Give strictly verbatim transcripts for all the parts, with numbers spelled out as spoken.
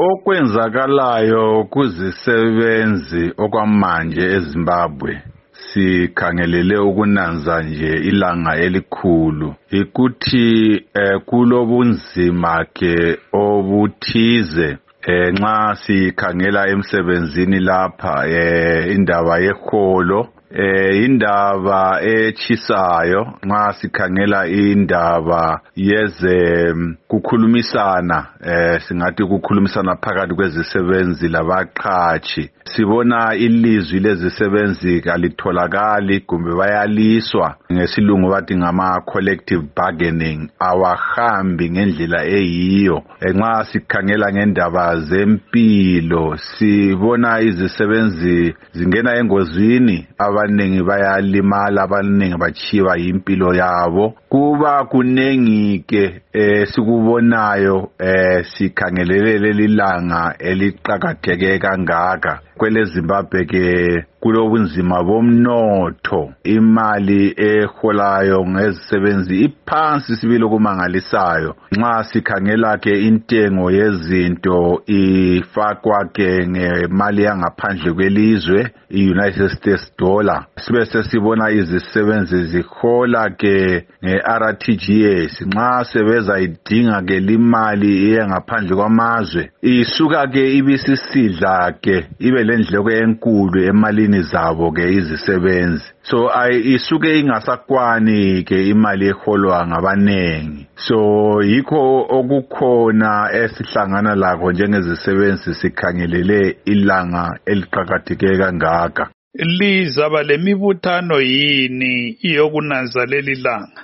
Okwenzakalayo kuzisebenzi okwamanje eZimbabwe sikhangelele ukunanza nje ilanga elikhulu ikuthi eh, kulobunzima ke obuthize eh, nxa sikhangela emsebenzini lapha eh, indaba yeholo eh, indaba echisayo nxa sikhangela indaba yeze kukhulumisana eh, singathi kukhulumisana phakathi kwezisebenzi labaqhatshi sibona ilizwi lezisebenzi kalitholakali kumbe bayaliswa ngesilungu bathi ngama collective bargaining awahambi ngendlela eyiyo nxa sikhangela ngendaba zempilo sibona izisebenzi zingena engozini abanengi bayalimala abanengi bachiwa impilo yabo kuba kunengi ke eh, sikubonayo eh, sikhangelele lelilanga eliqhakatheke kangaka kwele Zimbabwe ke kulobunzima bomnotho imali eholayo ngezisebenzi iphansi sibili kumangalisayo nxa sikhangela ke intengo yezinto ifakwa ke ngemali yangaphandle kwelizwe iUnited States dollar sibe sesibona izisebenzi zihola ke ngeR T G S nxa sebeza idinga ke limali yangaphandle kwamazwe isuka ke ibisisidla ke ibe lendleko enkulu emalini zabo ke izisebenzi so isuke ingasakwani ke imali eholwa ngabanengi so yikho okukhona esihlangana lakho njengezisebenzi sikhangelele ilanga eliqhakatheke kangaka lizaba lemibuthano yini iyokunanza leli langa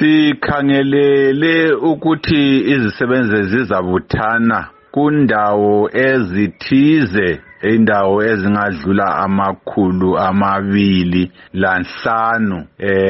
sikhangelele ukuthi izisebenzi zizabuthana kundawo ezithize indawo ezingadlula amakhulu amabili lanhlanu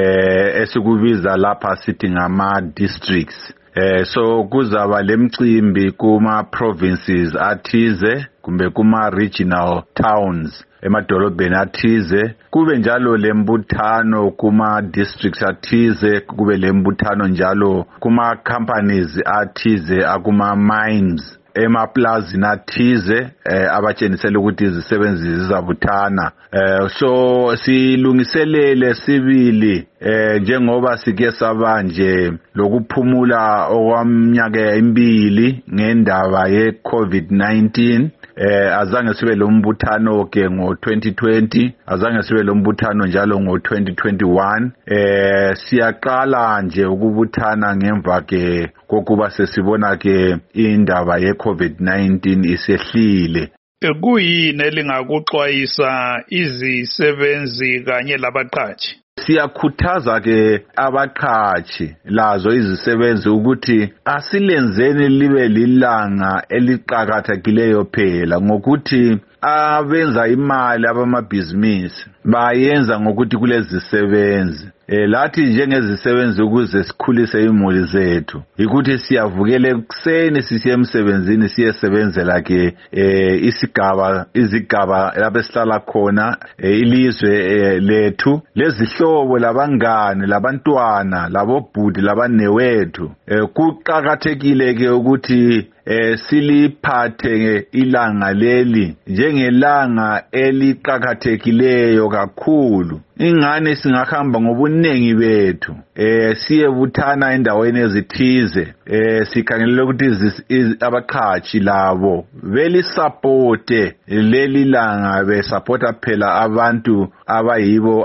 eh esikubiza lapha sithi ngama districts eh so kuzaba lemcimbi kuma provinces athize kumbe kuma regional towns emadolobheni athize kube njalo lembuthano kuma districts athize kube lembuthano njalo kuma companies athize akuma mines emaplazini athize eh, abatshenisela ukuthi izisebenzi zizabuthana eh, so silungiselele sibili eh, njengoba sike sabanje lokuphumula okwaminyaka emibili ngendaba ye COVID nineteen eh azange sibe lombuthano ke ngo twenty twenty azange sibe lombuthano njalo ngo twenty twenty-one eh siyaqala nje ukubuthana ngemva ke kokuba sesibona ke indaba ye COVID nineteen isehlile kuyini elingakuxwayisa izisebenzi kanye labaqhatshi siyakhuthaza ke abaqhatshi lazo izisebenzi ukuthi asilenzeni libe lilanga eliqhakathekileyo phela ngokuthi abenza imali abamabhizinisi bayenza ngokuthi kulezisebenzi eh lathi njengezisebenzi ukuze sikhulise imuli zethu ukuthi siyavukela ekuseni sisiye emsebenzini siyesebenzela ke eh isigaba izigaba lapho esihlala khona eh, ilizwe eh, lethu lezihlobo labangane labantwana labobhudi labanewethu eh, kuqhakathekile ke ukuthi eh siliphathe ilanga leli njengelanga eliqhakathekileyo kakhulu ingane singahamba ngobunengi bethu eh siyebuthana endaweni ezithize eh sikhangelela ukuthi abaqhatshi labo veli support leli langa be supporta phela abantu abayibo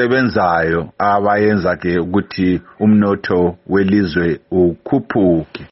abasebenzayo abayenza ke ukuthi umnotho welizwe ukhuphuke